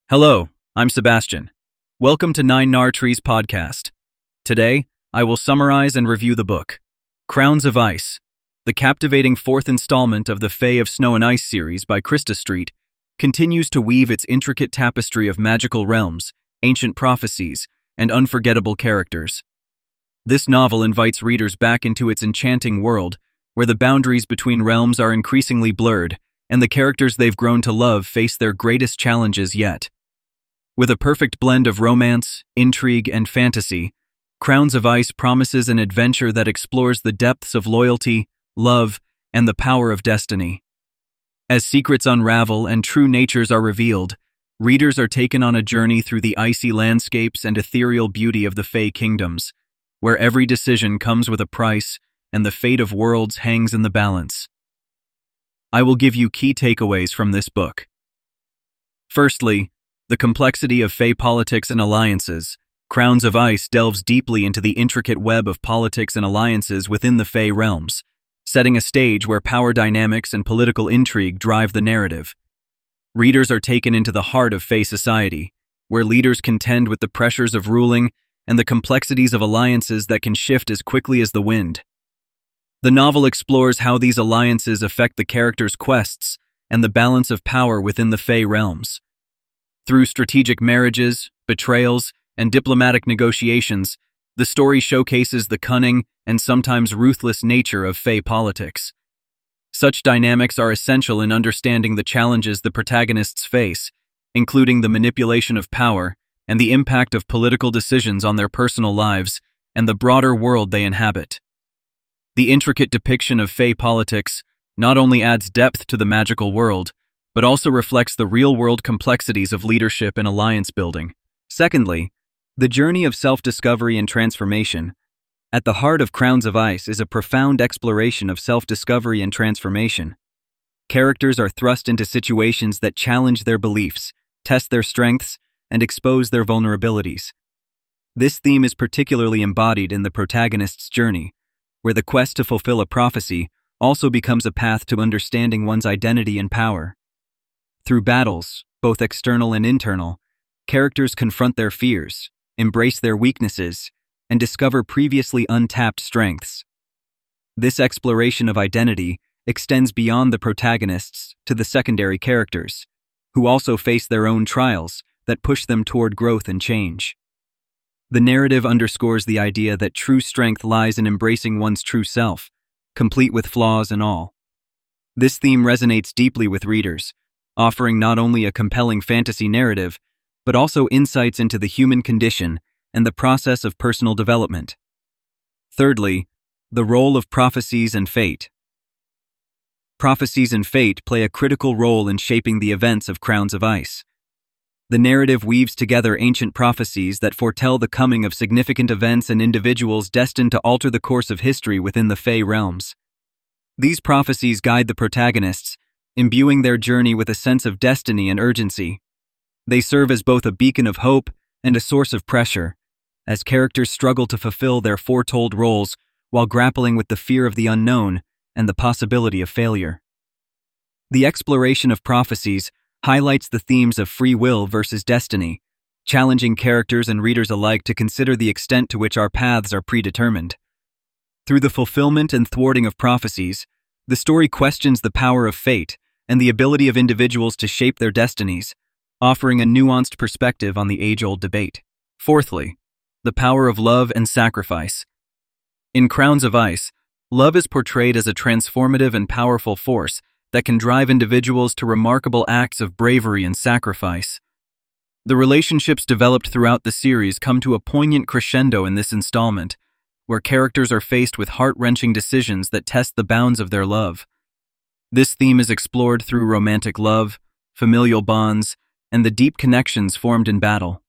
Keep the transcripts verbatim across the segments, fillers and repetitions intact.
Hello, I'm Sebastian. Welcome to Nine Nar Trees podcast. Today, I will summarize and review the book, Crowns of Ice, the captivating fourth installment of the Fae of Snow and Ice series by Krista Street, continues to weave its intricate tapestry of magical realms, ancient prophecies, and unforgettable characters. This novel invites readers back into its enchanting world, where the boundaries between realms are increasingly blurred, and the characters they've grown to love face their greatest challenges yet. With a perfect blend of romance, intrigue, and fantasy, Crowns of Ice promises an adventure that explores the depths of loyalty, love, and the power of destiny. As secrets unravel and true natures are revealed, readers are taken on a journey through the icy landscapes and ethereal beauty of the Fae kingdoms, where every decision comes with a price and the fate of worlds hangs in the balance. I will give you key takeaways from this book. Firstly, the complexity of Fae politics and alliances. Crowns of Ice delves deeply into the intricate web of politics and alliances within the Fae realms, setting a stage where power dynamics and political intrigue drive the narrative. Readers are taken into the heart of Fae society, where leaders contend with the pressures of ruling and the complexities of alliances that can shift as quickly as the wind. The novel explores how these alliances affect the characters' quests and the balance of power within the Fae realms. Through strategic marriages, betrayals, and diplomatic negotiations, the story showcases the cunning and sometimes ruthless nature of Fae politics. Such dynamics are essential in understanding the challenges the protagonists face, including the manipulation of power and the impact of political decisions on their personal lives and the broader world they inhabit. The intricate depiction of Fae politics not only adds depth to the magical world, but also reflects the real-world complexities of leadership and alliance building. Secondly, the journey of self-discovery and transformation. At the heart of Crowns of Ice is a profound exploration of self-discovery and transformation. Characters are thrust into situations that challenge their beliefs, test their strengths, and expose their vulnerabilities. This theme is particularly embodied in the protagonist's journey, where the quest to fulfill a prophecy also becomes a path to understanding one's identity and power. Through battles, both external and internal, characters confront their fears, embrace their weaknesses, and discover previously untapped strengths. This exploration of identity extends beyond the protagonists to the secondary characters, who also face their own trials that push them toward growth and change. The narrative underscores the idea that true strength lies in embracing one's true self, complete with flaws and all. This theme resonates deeply with readers, offering not only a compelling fantasy narrative, but also insights into the human condition and the process of personal development. Thirdly, the role of prophecies and fate. Prophecies and fate play a critical role in shaping the events of Crowns of Ice. The narrative weaves together ancient prophecies that foretell the coming of significant events and individuals destined to alter the course of history within the Fae realms. These prophecies guide the protagonists, imbuing their journey with a sense of destiny and urgency. They serve as both a beacon of hope and a source of pressure, as characters struggle to fulfill their foretold roles while grappling with the fear of the unknown and the possibility of failure. The exploration of prophecies highlights the themes of free will versus destiny, challenging characters and readers alike to consider the extent to which our paths are predetermined. Through the fulfillment and thwarting of prophecies, the story questions the power of fate and the ability of individuals to shape their destinies, offering a nuanced perspective on the age-old debate. Fourthly, the power of love and sacrifice. In Crowns of Ice, love is portrayed as a transformative and powerful force that can drive individuals to remarkable acts of bravery and sacrifice. The relationships developed throughout the series come to a poignant crescendo in this installment, where characters are faced with heart-wrenching decisions that test the bounds of their love. This theme is explored through romantic love, familial bonds, and the deep connections formed in battle.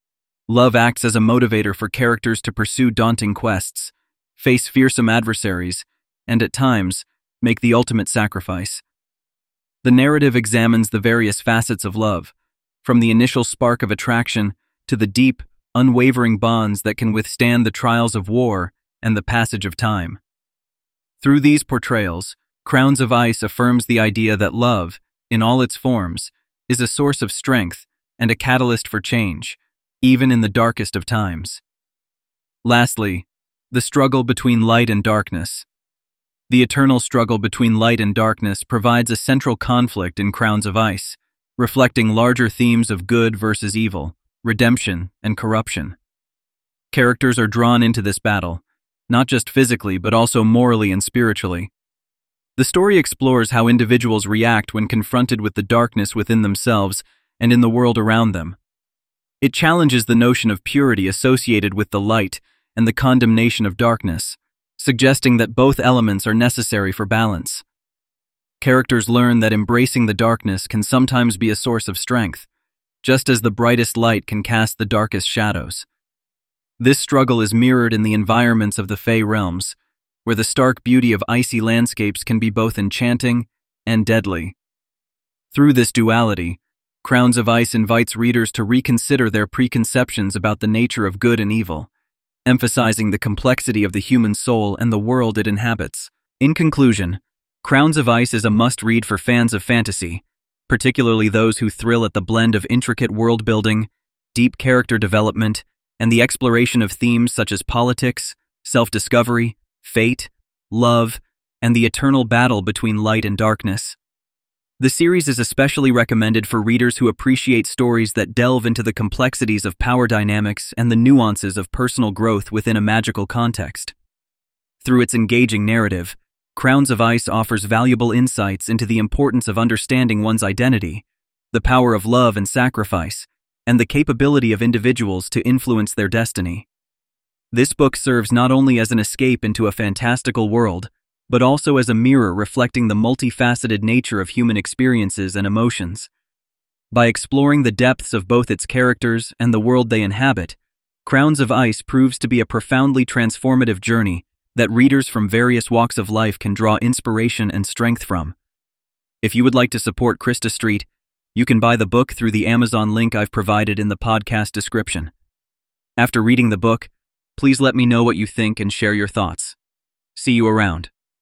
Love acts as a motivator for characters to pursue daunting quests, face fearsome adversaries, and at times, make the ultimate sacrifice. The narrative examines the various facets of love, from the initial spark of attraction to the deep, unwavering bonds that can withstand the trials of war and the passage of time. Through these portrayals, Crowns of Ice affirms the idea that love, in all its forms, is a source of strength and a catalyst for change, even in the darkest of times. Lastly, the struggle between light and darkness. The eternal struggle between light and darkness provides a central conflict in Crowns of Ice, reflecting larger themes of good versus evil, redemption, and corruption. Characters are drawn into this battle, not just physically but also morally and spiritually. The story explores how individuals react when confronted with the darkness within themselves and in the world around them. It challenges the notion of purity associated with the light and the condemnation of darkness, suggesting that both elements are necessary for balance. Characters learn that embracing the darkness can sometimes be a source of strength, just as the brightest light can cast the darkest shadows. This struggle is mirrored in the environments of the Fey realms, where the stark beauty of icy landscapes can be both enchanting and deadly. Through this duality, Crowns of Ice invites readers to reconsider their preconceptions about the nature of good and evil, emphasizing the complexity of the human soul and the world it inhabits. In conclusion, Crowns of Ice is a must-read for fans of fantasy, particularly those who thrill at the blend of intricate world-building, deep character development, and the exploration of themes such as politics, self-discovery, fate, love, and the eternal battle between light and darkness. The series is especially recommended for readers who appreciate stories that delve into the complexities of power dynamics and the nuances of personal growth within a magical context. Through its engaging narrative, Crowns of Ice offers valuable insights into the importance of understanding one's identity, the power of love and sacrifice, and the capability of individuals to influence their destiny. This book serves not only as an escape into a fantastical world, but also as a mirror reflecting the multifaceted nature of human experiences and emotions. By exploring the depths of both its characters and the world they inhabit, Crowns of Ice proves to be a profoundly transformative journey that readers from various walks of life can draw inspiration and strength from. If you would like to support Krista Street, you can buy the book through the Amazon link I've provided in the podcast description. After reading the book, please let me know what you think and share your thoughts. See you around.